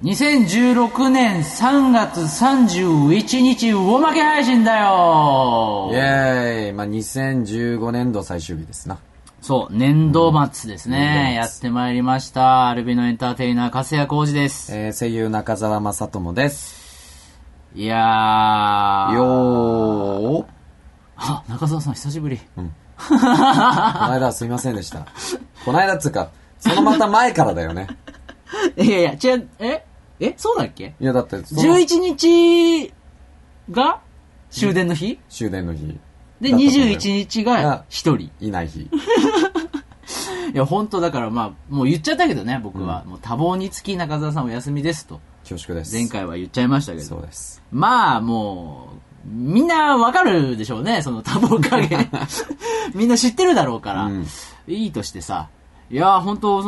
2016年3月31日おまけ配信だよ。 イエーイ。まあ、2015年度最終日ですな。 そう、年度末ですね。やってまいりました。アルビノエンターテイナー、粕谷浩二です。 声優中澤正智です。 いやー。 よー。 あ、中澤さん久しぶり。 この間はすいませんでした。この間っつうか、そのまた前からだよね。 いやいや、違う、そうだっけ？ いやだって、 11日が終電の日？ 終電の日。 で、21日が一人。 いない日。 いや、本当だからまあ、もう言っちゃったけどね、僕は。もう多忙につき中澤さんお休みですと。 恐縮です。 前回は言っちゃいましたけど。 そうです。 まあ、もう、みんなわかるでしょうね、その多忙加減。みんな知ってるだろうから。いいとしてさ。いや、本当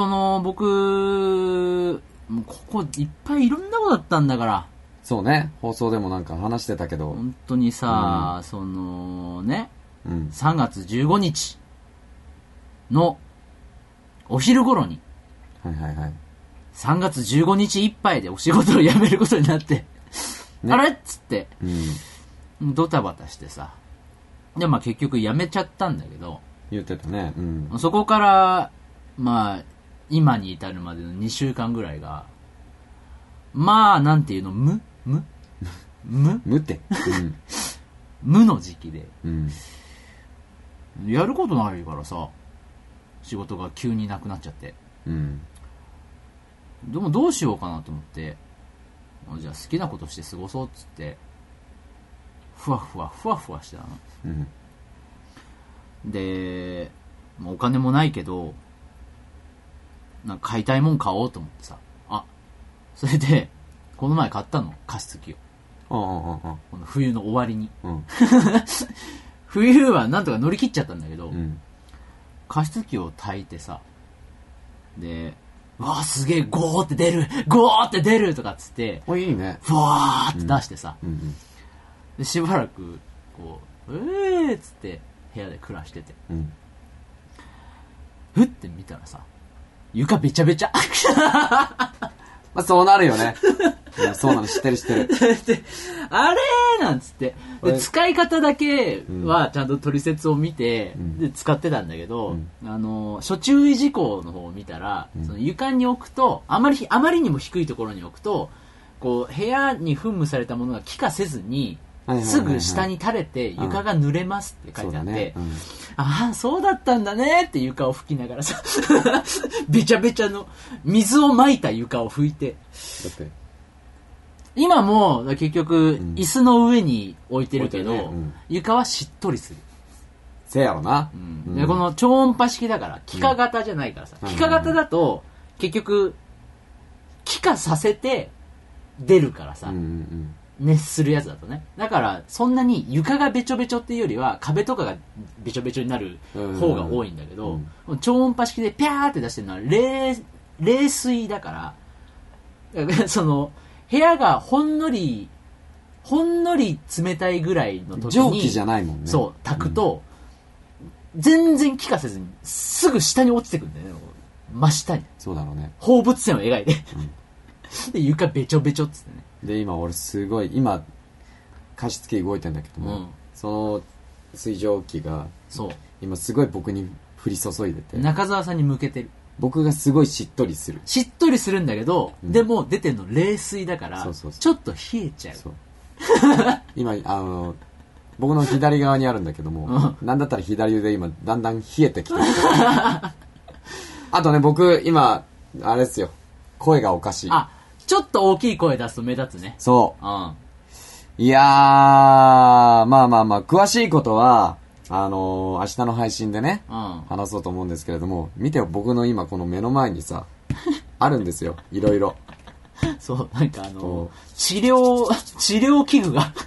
僕、もうここいっぱいいろんなことだったんだから。 そうね、放送でもなんか話してたけど。 本当にさ、そのね、3月15日のお昼頃に、3月15日いっぱいでお仕事を辞めることになって、ね、あれっつって、ドタバタしてさ。で、まあ結局辞めちゃったんだけど。 言ってたね。 そこから、まあ、今に至るまでの2週間ぐらいが、まあ、なんていうの、無って。 無の時期で、やることないからさ、仕事が急になくなっちゃって。でもどうしようかなと思って、じゃあ好きなことして過ごそうっつって、ふわふわしてたの。で、お金もないけど、なんか買いたいもん買おうと思ってさ。それで、この前買ったの、加湿器を。この冬の終わりに。冬はなんとか乗り切っちゃったんだけど、加湿器を炊いてさ、で、わあすげえゴーって出るとかっつって、 いいね。 ふわーって出してさ、でしばらく、こう、っつって部屋で暮らしてて、ふって見たらさ、床べちゃべちゃ。 まあそうなるよね。そうなの、知ってる。 で、あれーなんつって。で、使い方だけはちゃんと取説を見て、で、使ってたんだけど、諸注意事項の方を見たら、その床に置くと、あまりにも低いところに置くと、こう、部屋に噴霧されたものが気化せずに、すぐ下に垂れて床が濡れますって書いてあって、ああ、そうだったんだねって床を拭きながらさ、べちゃべちゃの水をまいた床を拭いて。今も結局椅子の上に置いてるけど、床はしっとりする。 せやろな。 でこの超音波式だから、気化型じゃないからさ。気化型だと結局気化させて出るからさ。熱するやつだとね。だからそんなに床がべちょべちょっていうよりは壁とかがべちょべちょになる方が多いんだけど、超音波式でピャーって出してるのは冷水だから、その部屋がほんのり冷たいぐらいの時に蒸気じゃないもんね。 そう炊くと、全然気化せずにすぐ下に落ちてくるんだよね。真下に。 そうだろうね。 放物線を描いて、で床べちょべちょっつってね。 で今俺すごい加湿器動いてんだけども、その水蒸気が今すごい僕に降り注いでて、 中澤さんに向けてる。僕がすごいしっとりするんだけど、でも出てんの冷水だからちょっと冷えちゃう。 今僕の左側にあるんだけども、なんだったら左腕今だんだん冷えてきてる。あとね、僕今あれですよ、声がおかしい。 ちょっと大きい声出すと目立つね。 そう。いやー、まあ詳しいことは明日の配信でね、話そうと思うんですけれども、見てよ、僕の今この目の前にさあるんですよ、いろいろ。 そう、なんか治療器具が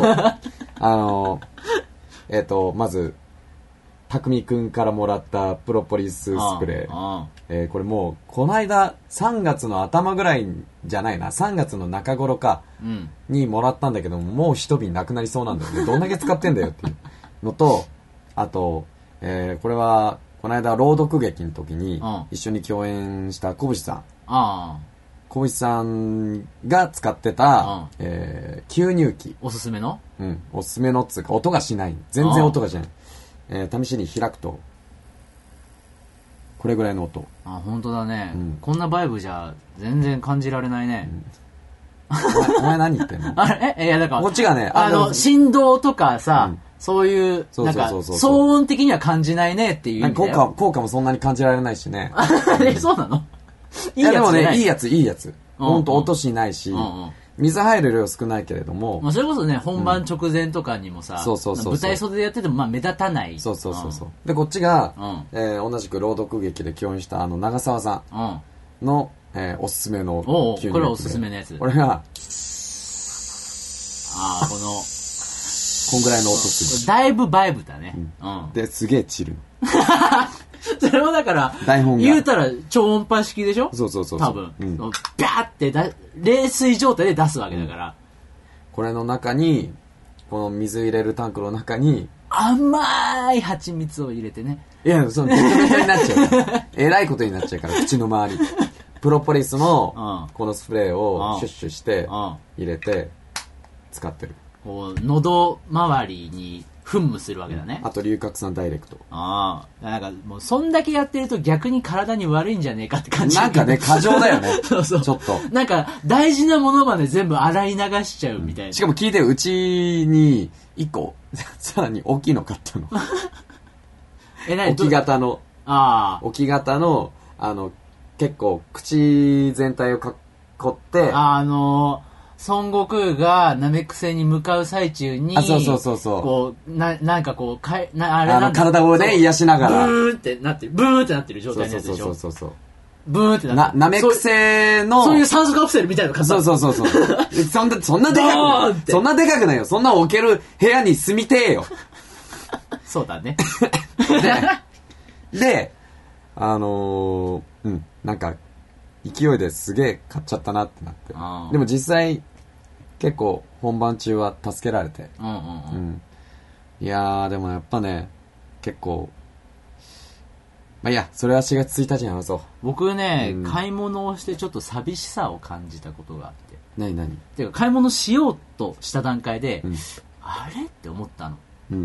まずたくみくんからもらったプロポリススプレー、これもうこの間3月の頭ぐらいじゃないな、3月の中頃かにもらったんだけどもう一瓶なくなりそうなんだよね。どんだけ使ってんだよっていうのと、あと、これはこの間朗読劇の時に一緒に共演した小渕さん小石さんが使ってた、吸入器。 おすすめの？ うん。おすすめのっつうか、音がしない。全然音がしない。試しに開くと、これぐらいの音。 あ、本当だね。こんなバイブじゃ全然感じられないね。 お前何言ってんの？ あれ？いや、だから、 こっちがね、 振動とかさ、そういう、なんか、騒音的には感じないねっていう意味だよ。 効果もそんなに感じられないしね。 そうなの？ いやでもね、いいやつ。ほんと音しないし、水入る量少ないけれども。 まあそれこそね、本番直前とかにもさ、舞台袖でやっててもまあ目立たない。 そう。で、こっちが、同じく朗読劇で共演した長澤さんの、おすすめのこれはおすすめのやつ。 これが、こんぐらいの音する。 だいぶバイブだね。 で、すげえチル。 それもだから、言うたら超音波式でしょ？ そう。 多分。ビャーって冷水状態で出すわけだから。 これの中に、この水入れるタンクの中に、 甘い蜂蜜を入れてね。 いや、その、ベトベトになっちゃうから。えらいことになっちゃうから、口の周り。プロポリスの、このスプレーをシュッシュして、入れて、使ってる。 こう、喉周りに噴霧するわけだね。 あと、龍角散ダイレクト。 なんか、もう、そんだけやってると逆に体に悪いんじゃねえかって感じ。 なんかね、過剰だよね。 そう。ちょっと。なんか、大事なものまで全部洗い流しちゃうみたいな。 しかも聞いてよ、うちに、1個、さらに大きいの買ったの。置き型の。置き型の、結構、口全体を囲って、 孫悟空がナメクセに向かう最中に、 そう。 こう、なんかこう、 体をね、癒しながら。 ブーンってなってる状態のやつでしょ。 そう。 ブーンってなってる。 ナメクセの、 そういう酸素カプセルみたいな感じ。 そう。そんなでかくないよ。そんな置ける部屋に住みてえよ。 そうだね。 で、なんか、勢いですげえ買っちゃったなってなって。でも実際、結構本番中は助けられて。いやー、でもやっぱね、結構、まあいいや、それは4月1日に話そう。 僕ね、買い物をしてちょっと寂しさを感じたことがあって。 何てか、買い物しようとした段階で、あれって思ったの。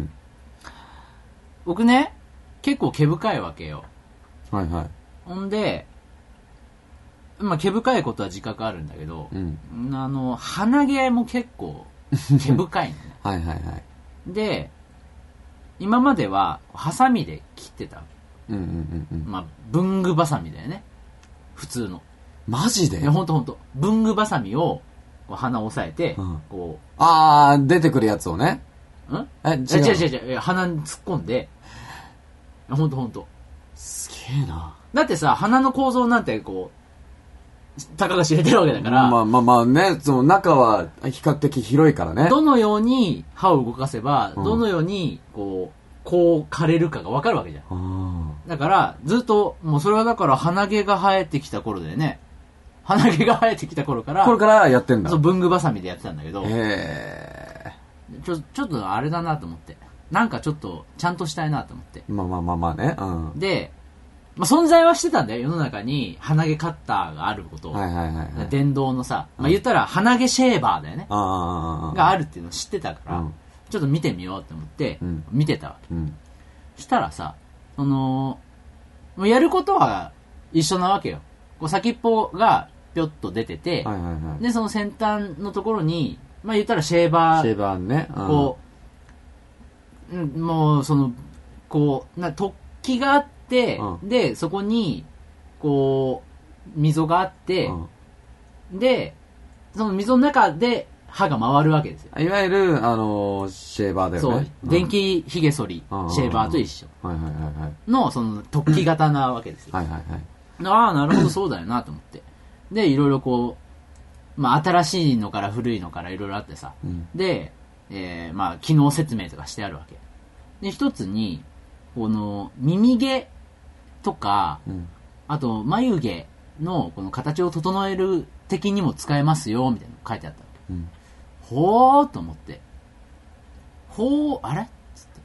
僕ね、結構毛深いわけよ。ほんで、まあ、毛深いことは自覚あるんだけど、鼻毛も結構毛深いのね。で、今まではハサミで切ってた。まあ、文具バサミだよね。普通の。 マジで？ いや、ほんと。文具バサミを鼻を押さえて、こう。出てくるやつをね。 違う。鼻に突っ込んで、ほんと。 すげえな。 だってさ、鼻の構造なんてこう、たかが知れてるわけだから。 まあね、その中は比較的広いからね。 どのように歯を動かせば、どのようにこう枯れるかが分かるわけじゃん。だから、ずっと、もうそれはだから鼻毛が生えてきた頃だよね。鼻毛が生えてきた頃から。 これからやってんだ。 そう、文具バサミでやってたんだけど。ちょっとあれだなと思って。なんかちょっと、ちゃんとしたいなと思って。 まあね。 で、まあ、存在はしてたんだよ。世の中に鼻毛カッターがあることを。電動のさ、まあ、言ったら鼻毛シェーバーだよね。があるっていうのを知ってたから、ちょっと見てみようと思って、見てたわけ。したらさ、やることは一緒なわけよ。こう先っぽがぴょっと出てて、で、その先端のところに、まあ言ったらシェーバーね。 こう、もうこう、突起があって、で、そこに、こう、溝があって、で、その溝の中で歯が回るわけですよ。 いわゆる、シェーバーだよね。 そう。電気ひげ剃り、シェーバーと一緒。の、その、突起型なわけですよ。なるほど、そうだよなと思って。で、いろいろこう、まあ、新しいのから古いのからいろいろあってさ。で、まあ、機能説明とかしてあるわけ。で、一つに、この、耳毛とか、あと、眉毛の、この形を整える的にも使えますよ、みたいなの書いてあったわけ。ほーと思って。あれつって。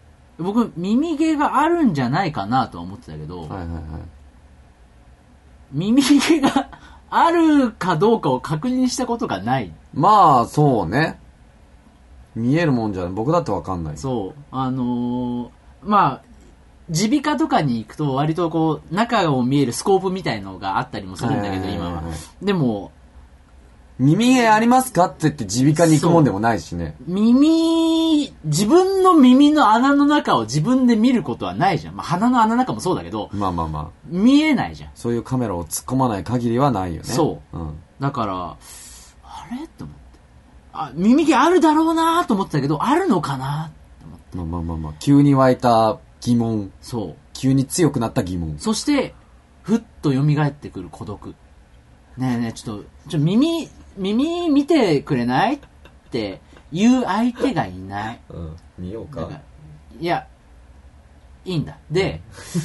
僕、耳毛があるんじゃないかなとは思ってたけど、 耳毛があるかどうかを確認したことがない。 まあ、そうね。見えるもんじゃない。僕だってわかんない。 そう。まあ、耳鼻科とかに行くと割とこう、中を見えるスコープみたいのがあったりもするんだけど、今は。でも、 耳毛ありますかって言って耳鼻科に行くもんでもないしね。 自分の耳の穴の中を自分で見ることはないじゃん。まあ、鼻の穴の中もそうだけど、 まあ。 見えないじゃん。 そういうカメラを突っ込まない限りはないよね。 そう。だから、あれって思って。耳毛あるだろうなと思ってたけど、あるのかなって思って。 まあ。急に湧いた疑問。 そう。 急に強くなった疑問。 そして、ふっと蘇ってくる孤独。ねえ、ちょっと耳見てくれないって言う相手がいない。 見ようか。 いや、いいんだ。で、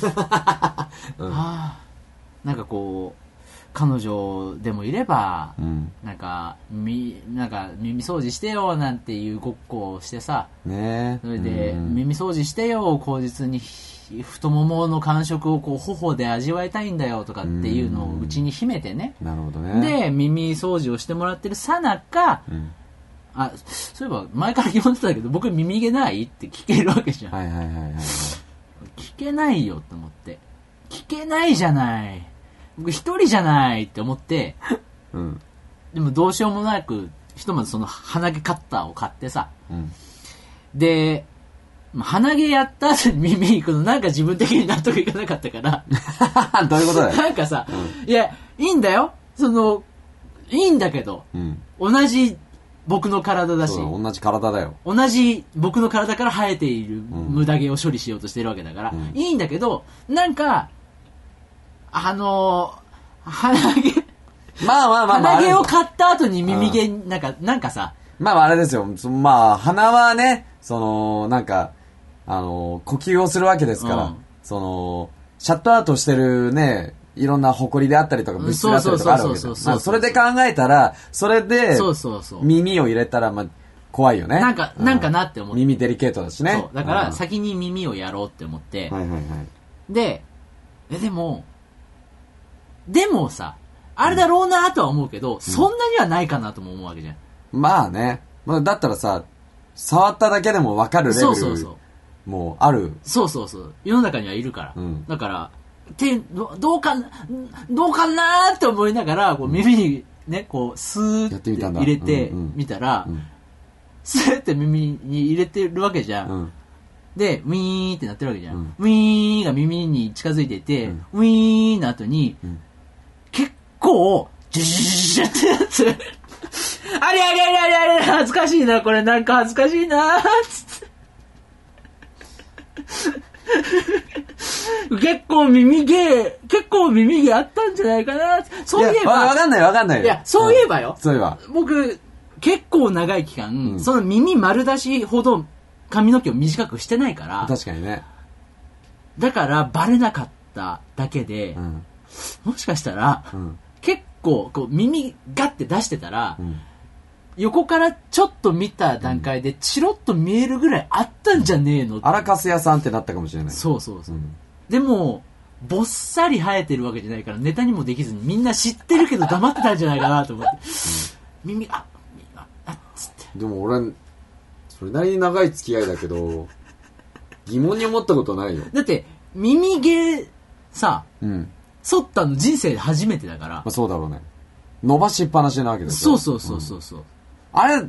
なんかこう、彼女でもいれば、なんか耳掃除してよなんていうごっこをしてさ、 ね、 それで、耳掃除してよ、口実に太ももの感触をこう頬で味わいたいんだよとかっていうのをうちに秘めてね。 なるほどね。 で、耳掃除をしてもらってるさなか、そういえば前から疑問してたけど、僕耳毛ないって聞けるわけじゃん。 はい。 聞けないよって思って。聞けないじゃない。僕一人じゃないって思って、でもどうしようもなく、ひとまずその鼻毛カッターを買ってさ、で、鼻毛やった後に耳行くのなんか自分的に納得いかなかったから。 どういうことだよ。 なんかさ、いや、いいんだよ。いいんだけど、同じ僕の体だし。 同じ体だよ。 同じ僕の体から生えている無駄毛を処理しようとしてるわけだから、いいんだけど、なんか、鼻毛、鼻毛を買った後に耳毛、なんかさ。 まああれですよ。まあ鼻はね、なんか、呼吸をするわけですから、シャットアウトしてるね、いろんな埃であったりとか物質だったりとかあるわけです。まあそれで考えたら、それで、耳を入れたら、まあ、怖いよね。 なんかなって思って。 耳デリケートだしね。 そう。だから先に耳をやろうって思って。でもさ、あれだろうなとは思うけど、そんなにはないかなとも思うわけじゃん。まあね。だったらさ、触っただけでも分かるレベルもうある。 そう。世の中にはいるから。だから、どうかなって思いながら、こう耳にね、こう、スーって入れてみたら、スーって耳に入れてるわけじゃん。で、ウィーンってなってるわけじゃん。ウィーンが耳に近づいていて、ウィーンの後に、結構、ジュジュジュジュってやつ。あれ恥ずかしいな、これなんか恥ずかしいな、つって。結構耳毛あったんじゃないかな。そういえば。 わかんない。 いや、そういえばよ。 そういえば。 僕、結構長い期間、その耳丸出しほど髪の毛を短くしてないから。 確かにね。 だからバレなかっただけで、もしかしたら、結構こう耳ガッて出してたら、横からちょっと見た段階でチロッと見えるぐらいあったんじゃねえの、 荒粕屋さんってなったかもしれない。 そう、でもぼっさり生えてるわけじゃないからネタにもできずにみんな知ってるけど黙ってたんじゃないかなと思って耳っつって。 でも俺それなりに長い付き合いだけど疑問に思ったことないよ。 だって耳毛さ、剃ったの人生で初めてだから。 そうだろうね。伸ばしっぱなしなわけだよ。 そう。 あれ、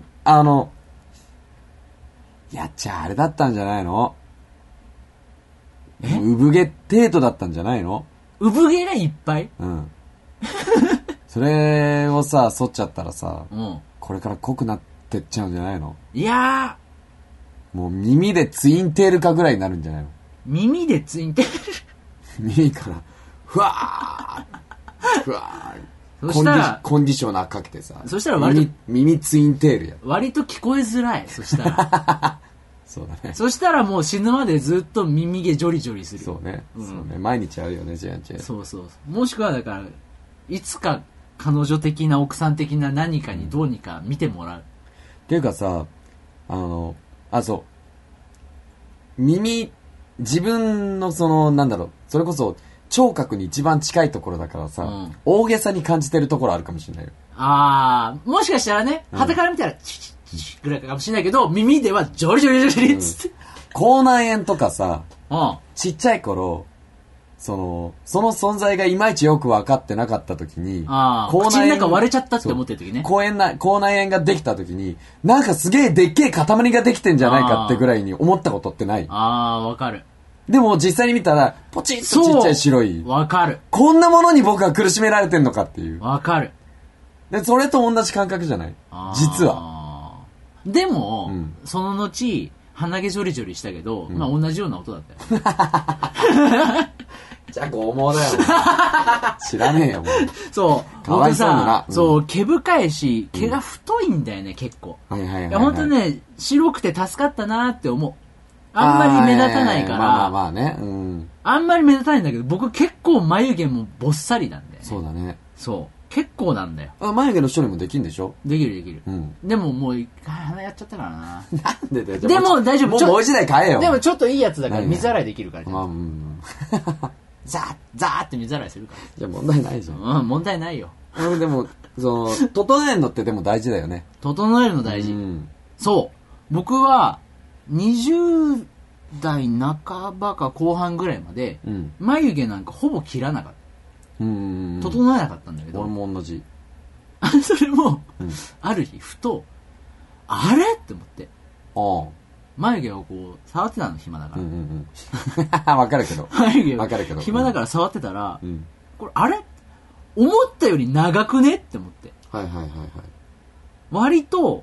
やっちゃあれだったんじゃないの？産毛程度だったんじゃないの？ 産毛がいっぱい？ それをさ、剃っちゃったらさ、これから濃くなってっちゃうんじゃないの？ いやー。もう耳でツインテールかぐらいになるんじゃないの？ 耳でツインテール耳から、ふわーコンディショナーかけてさ。 そしたら耳ツインテールや。 割と聞こえづらい。そしたら。 そうだね。 そしたらもう死ぬまでずっと耳毛ジョリジョリする。 そうね。毎日あるよね、ジェンチェン。 そう。もしくはだから、いつか彼女的な奥さん的な何かにどうにか見てもらう。 っていうかさ、そう。自分のそれこそ、 聴覚に一番近いところだからさ、大げさに感じてるところあるかもしれないよ。 もしかしたらね、旗から見たらチチチチぐらいかもしれないけど、耳ではジョリジョリジョリっつって、 口内炎とかさ、ちっちゃい頃、その存在がいまいちよく分かってなかった時に、 口の中割れちゃったって思ってる時ね。 口内炎ができた時に、なんかすげえでっけえ塊ができてんじゃないかってぐらいに思ったことってない？ わかる。 でも実際に見たら、ポチッとちっちゃい白い。 わかる。 こんなものに僕は苦しめられてんのかっていう。 わかる。 で、それと同じ感覚じゃない？実は。 でも、その後、鼻毛ジョリジョリしたけど、まあ同じような音だったよ。 じゃあ拷問だよ。知らねえよ、もう。 そう。 かわいそうにな。 そう、毛深いし、毛が太いんだよね、結構。 はいはいはい。 いや、ほんとね、白くて助かったなーって思う。あんまり目立たないから。 まあね。 あんまり目立たないんだけど、僕結構眉毛もぼっさりなんだよね。 そうだね。 そう。結構なんだよ。 眉毛の処理もできんでしょ？できる。でももう、鼻やっちゃったからな。 なんでだよ。 でも大丈夫。 もう一台買えよ。 でもちょっといいやつだから水洗いできるから。ザーって水洗いするから。 じゃあ問題ないじゃん。 問題ないよ。 でも、整えるのってでも大事だよね。 整えるの大事。そう。僕は、20代半ばか後半ぐらいまで、眉毛なんかほぼ切らなかった。整えなかったんだけど。 俺も同じ。 それも、ある日、ふと、あれって思って。眉毛をこう、触ってたの、暇だから。わかるけど。 眉毛を。暇だから触ってたら、これ、あれ思ったより長くねって思って。割と、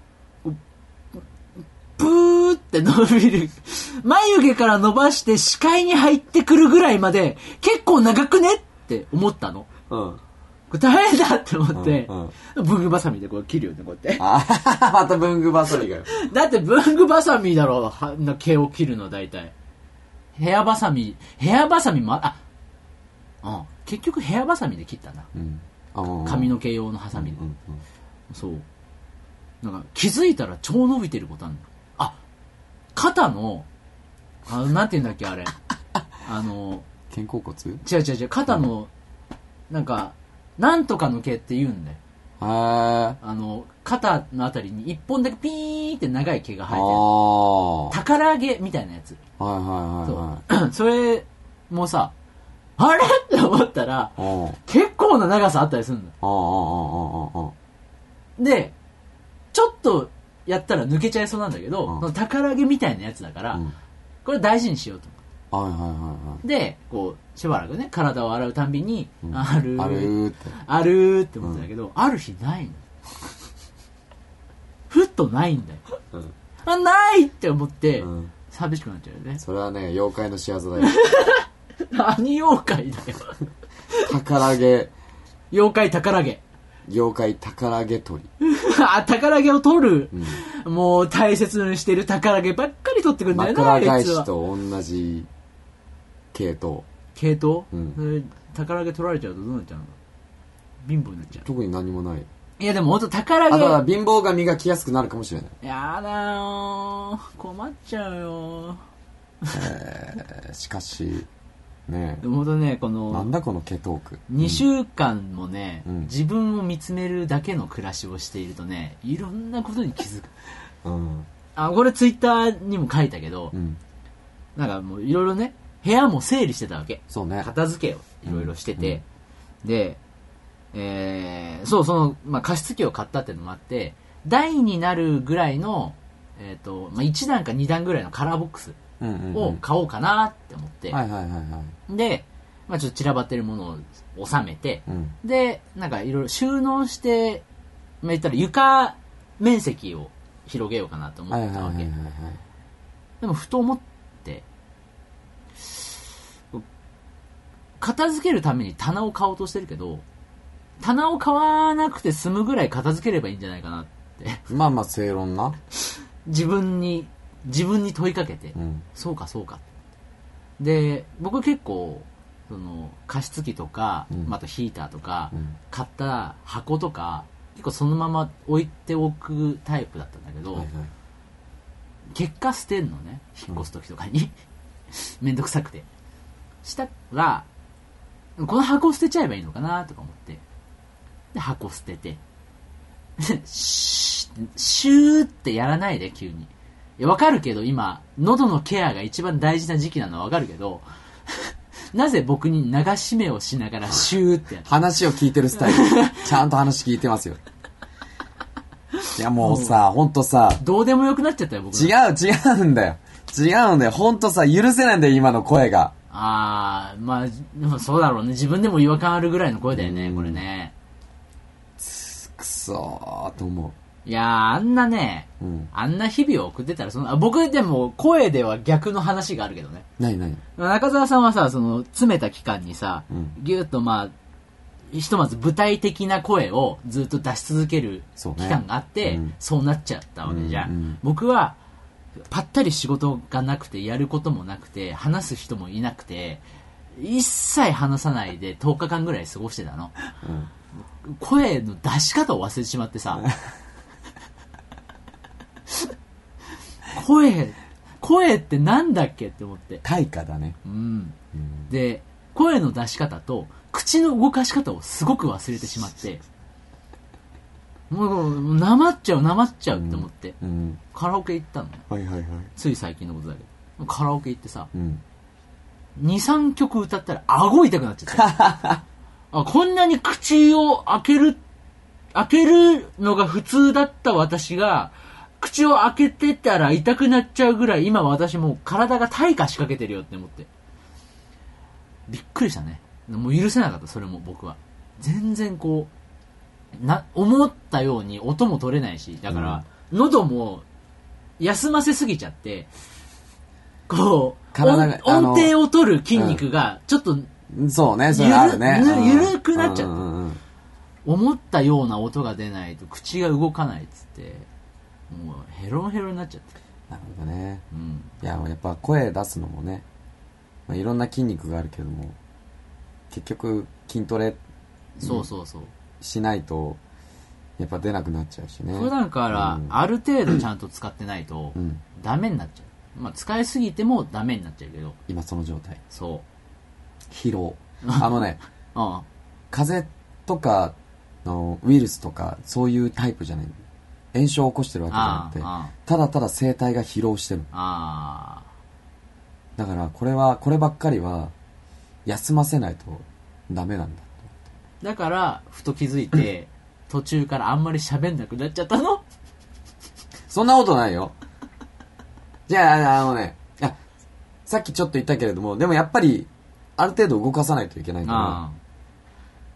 ブーって伸びる。眉毛から伸ばして視界に入ってくるぐらいまで、結構長くねって思ったの。これ大変だって思って、文具バサミでこう切るよね、こうやって。 また文具バサミがよ。 だって文具バサミだろ、毛を切るの大体。ヘアバサミ結局ヘアバサミで切ったんだ。髪の毛用のハサミで。そう。なんか気づいたら超伸びてることあるの。肩の、なんて言うんだっけ、あれ。 肩甲骨？ 違う、肩の、なんか、なんとかの毛って言うんだよ。肩のあたりに一本だけピーンって長い毛が生えてる。宝毛みたいなやつ。それもさ、あれって思ったら、結構な長さあったりするんだ。で、ちょっとやったら抜けちゃいそうなんだけど、宝毛みたいなやつだから、これ大事にしようと思って。で、こう、しばらくね、体を洗うたんびに、あるーって思ってたけど、ある日ないの。ふっとないんだよ。ないって思って、寂しくなっちゃうよね。 それはね、妖怪の仕業だよ。 何妖怪だよ。 宝毛。 妖怪宝毛。 妖怪宝毛取り。 宝毛を取る、もう大切にしてる宝毛ばっかり取ってくるんだよな。 枕返しと同じ系統。 宝毛取られちゃうとどうなっちゃうの？貧乏になっちゃう。 特に何もない。 いやでもほんと宝毛。 だから貧乏が磨きやすくなるかもしれない。 やだよ、困っちゃうよ。 しかしね、 でもほんとね、このなんだこの毛トーク。 2週間もね、自分を見つめるだけの暮らしをしているとね、いろんなことに気づく。これツイッターにも書いたけど、なんかもういろいろね、部屋も整理してたわけ。 そうね。 片付けをいろいろしてて、で、加湿器を買ったっていうのもあって、台になるぐらいの、1段か2段ぐらいのカラーボックスを買おうかなって思って、で、ちょっと散らばってるものを収めて、で、なんかいろいろ収納して、言ったら床面積を広げようかなと思ってたわけ。でもふと思って、片付けるために棚を買おうとしてるけど、棚を買わなくて済むぐらい片付ければいいんじゃないかなって。 正論な。 自分に問いかけて、そうか。で、僕結構、加湿器とか、あとヒーターとか、買った箱とか、結構そのまま置いておくタイプだったんだけど、結果捨てんのね、引っ越す時とかに。めんどくさくて。したら、 この箱捨てちゃえばいいのかなとか思って。で、箱捨てて。シューってやらないで、急に。いや、わかるけど、今、喉のケアが一番大事な時期なのはわかるけど、なぜ僕に流し目をしながらシューってやって。 話を聞いてるスタイル。ちゃんと話聞いてますよ。いや、もうさ、ほんとさ。 どうでもよくなっちゃったよ、僕。 違うんだよ。ほんとさ、許せないんだよ、今の声が。 まあ、でもそうだろうね。自分でも違和感あるぐらいの声だよね、これね。 くそーと思う。 いやー、あんなね、あんな日々を送ってたら、僕でも声では逆の話があるけどね。 何中澤さんはさ、詰めた期間にさ、ぎゅーっとひとまず具体的な声をずっと出し続ける期間があって、そうなっちゃったわけじゃん。僕は、ぱったり仕事がなくて、やることもなくて、話す人もいなくて、一切話さないで10日間ぐらい過ごしてたの。声の出し方を忘れてしまってさ、声ってなんだっけって思って。 対価だね。 で、声の出し方と、口の動かし方をすごく忘れてしまって、もう、なまっちゃうって思って、カラオケ行ったの。つい最近のことだけど。カラオケ行ってさ、2、3曲歌ったら顎痛くなっちゃった。こんなに口を開けるのが普通だった私が、口を開けてたら痛くなっちゃうぐらい、今私もう体が退化しかけてるよって思って。びっくりしたね。もう許せなかった、それも僕は。全然思ったように音も取れないし、だから、喉も休ませすぎちゃって、音程を取る筋肉が、ちょっと、 そうね、それあるね。 緩くなっちゃった。思ったような音が出ないと口が動かないっつって、もうヘロヘロになっちゃって。 なるほどね。いや、やっぱ声出すのもね、いろんな筋肉があるけども、結局筋トレしないとやっぱ出なくなっちゃうしね。 そうだから、ある程度ちゃんと使ってないとダメになっちゃう。使いすぎてもダメになっちゃうけど。 今その状態。 そう。 疲労。風邪とかのウイルスとかそういうタイプじゃない。炎症を起こしてるわけじゃなくて、ただただ声帯が疲労してる。だからこればっかりは休ませないとダメなんだ。 だからふと気づいて途中からあんまり喋んなくなっちゃったの。 そんなことないよ。じゃあさっきちょっと言ったけれども、でもやっぱりある程度動かさないといけないから、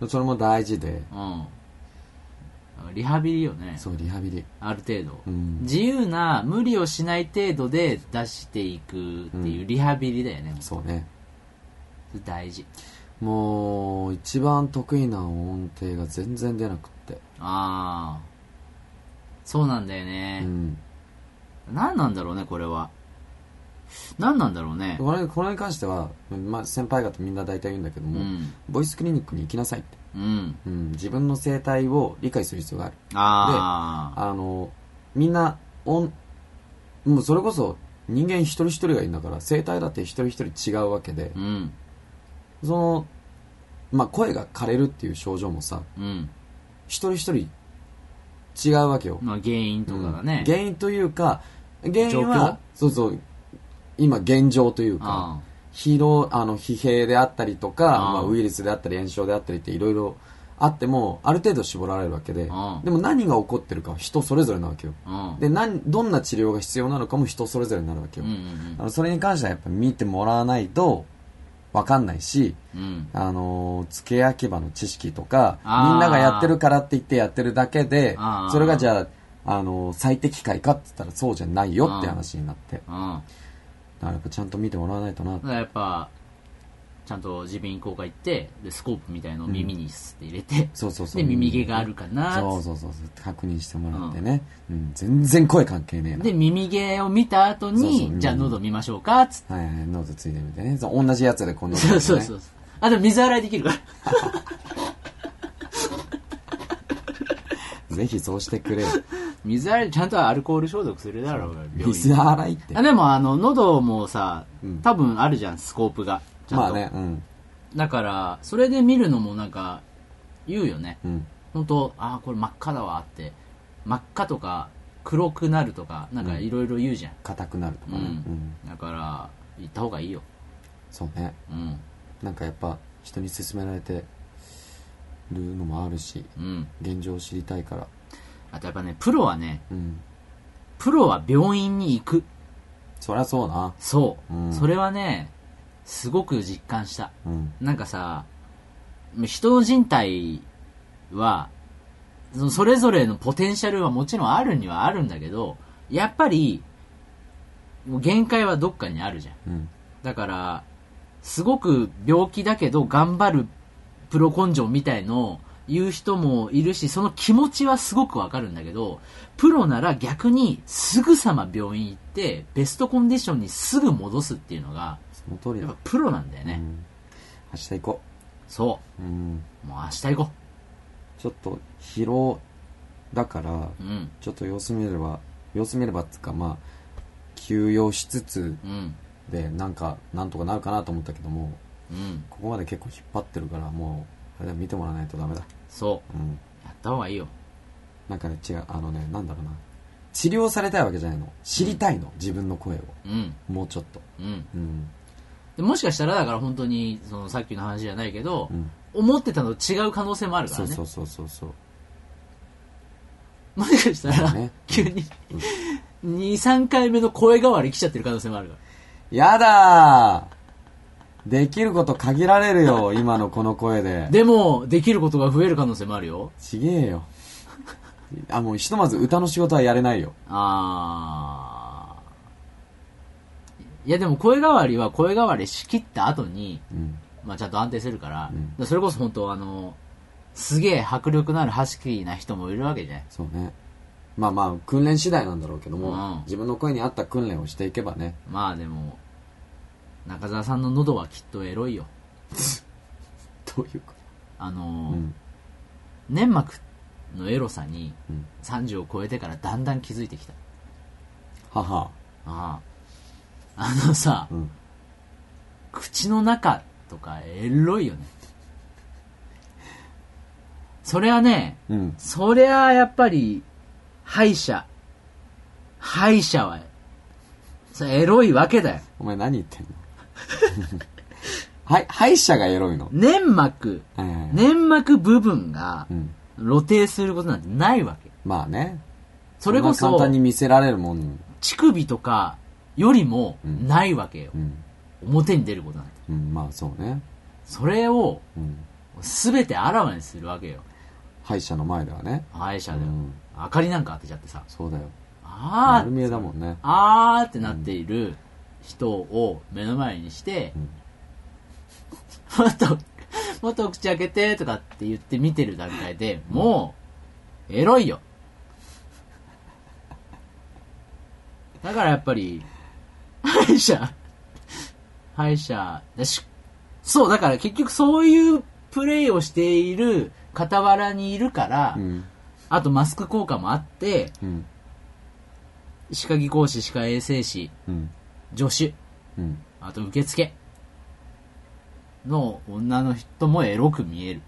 それも大事で。 リハビリよね。 そう、リハビリ。 ある程度、自由な無理をしない程度で出していくっていうリハビリだよね。 そうね。 大事。 もう一番得意な音程が全然出なくって。 そうなんだよね。何なんだろうね、これは。何なんだろうね。 これに関しては、先輩方みんな大体言うんだけども、ボイスクリニックに行きなさいって。自分の声帯を理解する必要がある。で、みんなもうそれこそ人間一人一人がいるんだから、声帯だって一人一人違うわけで、声が枯れるっていう症状もさ、一人一人違うわけよ。 原因とかがね。 原因というか、原因は今現状というか、疲弊であったりとか、ウイルスであったり炎症であったりっていろいろあってもある程度絞られるわけで、でも何が起こってるかは人それぞれなわけよ。で、どんな治療が必要なのかも人それぞれになるわけよ。それに関してはやっぱ見てもらわないと分かんないし、付け焼き場の知識とかみんながやってるからって言ってやってるだけで、それがじゃあ最適解かって言ったらそうじゃないよって話になって、だからやっぱちゃんと見てもらわないとな。 だからやっぱちゃんと耳鼻咽喉科行ってでスコープみたいのを耳にスって入れて、で耳毛があるかなそう確認してもらってね、全然声関係ねえな。 で耳毛を見た後にじゃあ喉見ましょうかっつって、 喉ついてみてね、同じやつでこのそうでも水洗いできるからぜひそうしてくれ。 水洗いちゃんとアルコール消毒するだろうが。 水洗いって。 でも喉もさ、多分あるじゃん、スコープが。 まあね、 だからそれで見るのもなんか言うよね、 うん、 本当これ真っ赤だわって、真っ赤とか黒くなるとかなんかいろいろ言うじゃん、 硬くなるとかね、 だから行った方がいいよ。 そうね、なんかやっぱ人に勧められてるのもあるし、現状を知りたいから。 あとやっぱね、プロはね、プロは病院に行く。 そりゃそうな。 そう、それはねすごく実感した、なんかさ、人の人体はそれぞれのポテンシャルはもちろんあるにはあるんだけど、やっぱりもう限界はどっかにあるじゃん、だからすごく病気だけど頑張るプロ根性みたいの言う人もいるし、その気持ちはすごくわかるんだけど、プロなら逆にすぐさま病院行ってベストコンディションにすぐ戻すっていうのがその通りだ。 やっぱプロなんだよね、 明日行こう。そう、もう明日行こう。ちょっと疲労だから、ちょっと様子見ればっつうか、まあ休養しつつでなんとかなるかなと思ったけども、ここまで結構引っ張ってるから、もうあれは見てもらわないとダメだ。 そう、やった方がいいよ。 なんかね、違う、なんだろうな、治療されたいわけじゃないの、知りたいの、自分の声を、もうちょっと、 でもしかしたらだから本当にそのさっきの話じゃないけど、思ってたのと違う可能性もあるからね。 そうもしかしたら、急に、2、3回目の声変わり来ちゃってる可能性もあるから。 やだー、できること限られるよ今のこの声で。 でもできることが増える可能性もあるよ。 ちげえよもうひとまず歌の仕事はやれないよ。 いやでも声変わりは声変わりしきった後に、まあちゃんと安定するから、それこそ本当すげえ迫力のあるハスキーな人もいるわけじゃん。 そうね。まあ訓練次第なんだろうけども、自分の声に合った訓練をしていけばね。 まあでも中澤さんの喉はきっとエロいよどういうこと？ 粘膜のエロさに30を超えてからだんだん気づいてきた。さ、口の中とかエロいよね。それはね、そりゃやっぱり歯医者はそれエロいわけだよ。 お前何言ってんの歯医者がエロいの？ 粘膜部分が露呈することなんてないわけ。 まあね。 それこそ簡単に見せられるもん。 乳首とかよりもないわけよ。表に出ることなんて。 まあそうね。 それを全てあらわにするわけよ。 歯医者の前ではね。 歯医者では、明かりなんか当てちゃってさ。 そうだよ。丸見えだもんね。 ってなっている人を目の前にして、もっと口開けてとかって言って見てる段階でもうエロいよ。だからやっぱり歯医者だし、そうだから結局そういうプレイをしている傍らにいるから、あとマスク効果もあって、歯科技工士、歯科衛生士、助手、あと受付の女の人もエロく見える。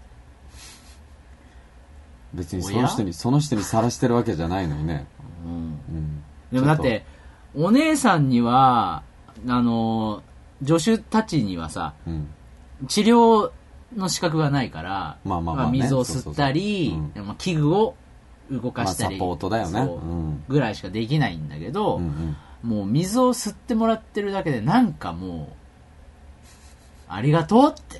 別にその人にさらしてるわけじゃないのにね。 でもだってお姉さんには助手たちにはさ、治療の資格がないから、水を吸ったり、器具を動かしたり、 サポートだよね、 ぐらいしかできないんだけど、もう水を吸ってもらってるだけでなんかもうありがとうって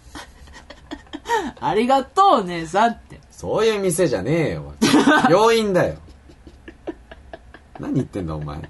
ありがとう姉さんって。 そういう店じゃねえよ病院だよ何言ってんだお前。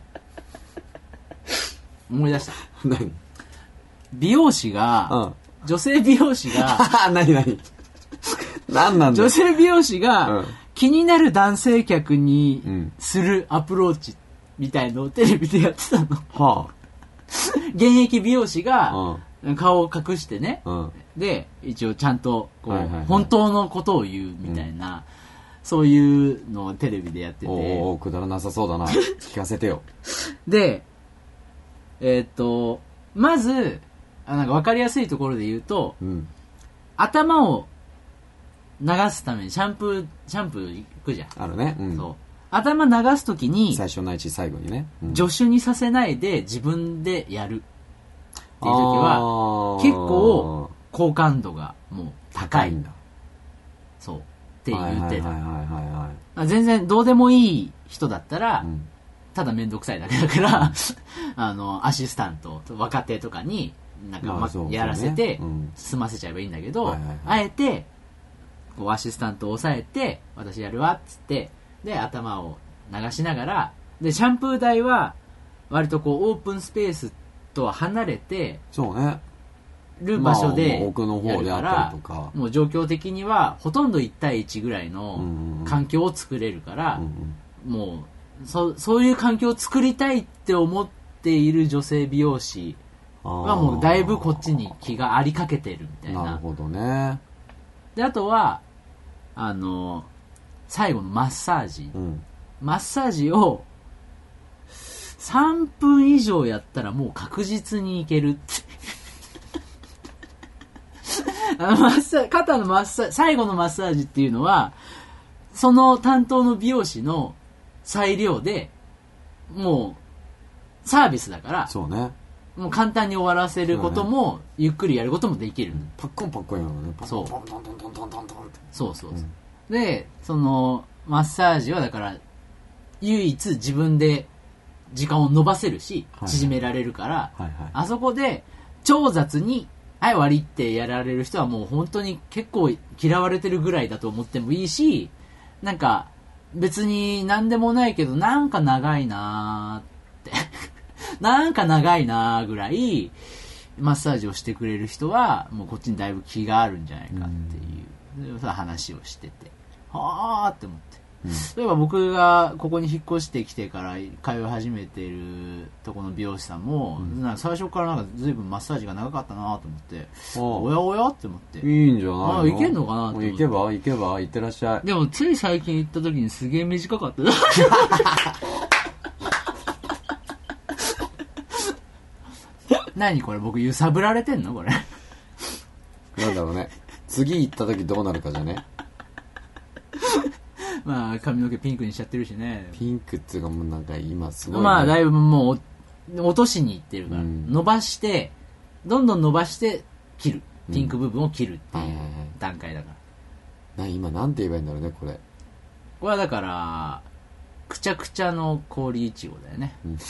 思い出した。 何？ 美容師が、女性美容師が何なんだ女性美容師が、気になる男性客にするアプローチみたいのをテレビでやってたの、現役美容師が、顔を隠してね、で一応ちゃんとこう、本当のことを言うみたいな、そういうのをテレビでやってて、 くだらなさそうだな聞かせてよ。 でまずなんか分かりやすいところで言うと、 うん、 頭を流すためにシャンプー行くじゃん。 あるね。うん、 そう。頭流すときに、 最初の一最後にね、 うん、助手にさせないで自分でやるっていう時は、結構好感度がもう高いんだ。そう。って言ってた。全然どうでもいい人だったら、うん、ただめんどくさいだけだから、アシスタント、若手とかに、なんか、やらせて、済ませちゃえばいいんだけど、あえて、こうアシスタントを押さえて、私やるわっつって、で、頭を流しながら、で、シャンプー台は、割とこう、オープンスペースとは離れて、 そうね。 る場所で、 奥の方であったりとか、 もう状況的には、ほとんど1対1ぐらいの環境を作れるから、もう、そういう環境を作りたいって思っている女性美容師はもうだいぶこっちに気がありかけてるみたいな。 なるほどね。 で、あとは、最後のマッサージ。マッサージを3分以上やったらもう確実にいけるって。肩のマッサージ、最後のマッサージっていうのは、その担当の美容師の裁量で、もう、サービスだから、 そうね。 もう簡単に終わらせることも、ゆっくりやることもできる。 パッコンパッコンやろね。 そう。 ポントントントントントントンって。 そうそうそう。で、その、マッサージはだから、唯一自分で時間を伸ばせるし、縮められるから、あそこで、超雑に、はい、終わりってやられる人はもう本当に結構嫌われてるぐらいだと思ってもいいし、なんか別に何でもないけどなんか長いなーってなんか長いなーぐらいマッサージをしてくれる人はもうこっちにだいぶ気があるんじゃないかっていう話をしてて、はーって思って、例えば僕がここに引っ越してきてから通い始めてるとこの美容師さんも、なんか最初からなんか随分マッサージが長かったなと思って、おやおやって思って、 いいんじゃないの？ いけんのかなと思って。 行けば行ってらっしゃい。 でもつい最近行った時にすげえ短かった何これ、僕揺さぶられてんのこれ。 なんだろうね、次行った時どうなるかじゃね。 まあ髪の毛ピンクにしちゃってるしね。 ピンクっていうかもうなんか今すごい、ね、 まあだいぶもう落としにいってるから、伸ばしてどんどん伸ばして切る、ピンク部分を切るっていう段階だから、 今なんて言えばいいんだろうねこれ。 これはだからくちゃくちゃの氷いちごだよね。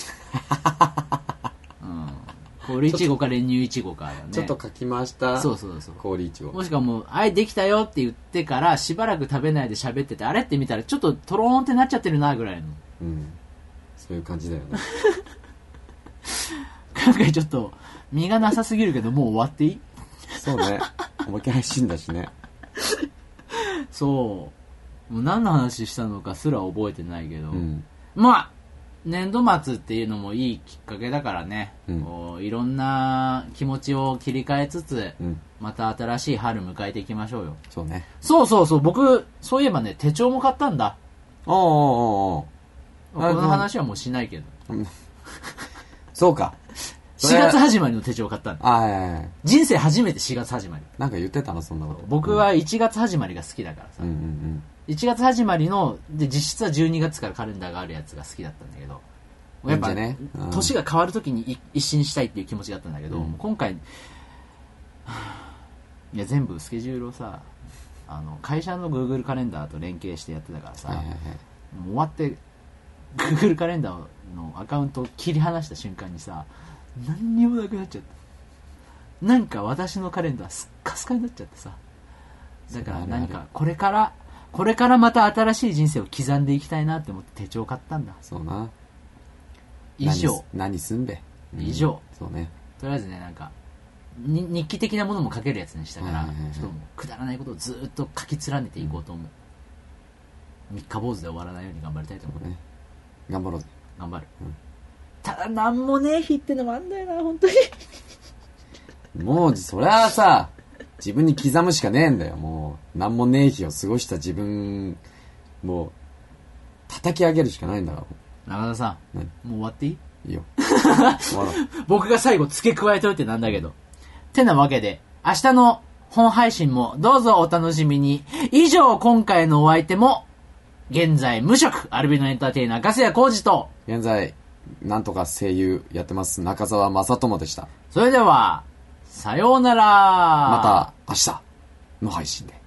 氷いちごか練乳いちごかだね。 ちょっとかき回した氷いちご。 もしくはもうあいできたよって言ってからしばらく食べないで喋ってて、あれって見たらちょっとトローンってなっちゃってるなぐらいの、 そういう感じだよね。 今回ちょっと身がなさすぎるけどもう終わっていい？ そうね、おまけ配信だしね。 そう、もう何の話したのかすら覚えてないけど、まあ年度末っていうのもいいきっかけだからね、こういろんな気持ちを切り替えつつ、また新しい春迎えていきましょうよ。 そうね。 そう僕そういえばね手帳も買ったんだ。この話はもうしないけど。 そうか。 4月始まりの手帳を買ったんだ。人生初めて4月始まり。 なんか言ってたのそんなこと。 僕は1月始まりが好きだからさ。1月始まりので実質は12月からカレンダーがあるやつが好きだったんだけど、やっぱね、年が変わるときに一新したいっていう気持ちがあったんだけど、今回いや全部スケジュールをさ、会社の Google カレンダーと連携してやってたからさ、もう終わって Google カレンダーのアカウントを切り離した瞬間にさ、何にもなくなっちゃった。なんか私のカレンダースッカスカになっちゃってさ、だから何かこれからまた新しい人生を刻んでいきたいなって思って手帳を買ったんだ。 そうな。 以上。 何すんべ。 以上。 そうね。 とりあえずね、なんか日記的なものも書けるやつにしたから、ちょっともうくだらないことをずっと書き連ねていこうと思う。三日坊主で終わらないように頑張りたいと思う。 頑張ろうぜ。 頑張る。ただなんもねえ日ってのもあんだよな本当に。 もうそりゃあさ、自分に刻むしかねえんだよ。もうなんもねえ日を過ごした自分もう叩き上げるしかないんだから。 中田さん、もう終わっていい？ いいよ。 僕が最後付け加えておいてなんだけど、 てなわけで、明日の本配信もどうぞお楽しみに。以上、今回のお相手も、現在無職、アルビノエンターテイナー、粕谷浩二と、 現在、なんとか声優やってます、中澤正智でした。 それでは、さようなら。 また明日の配信で。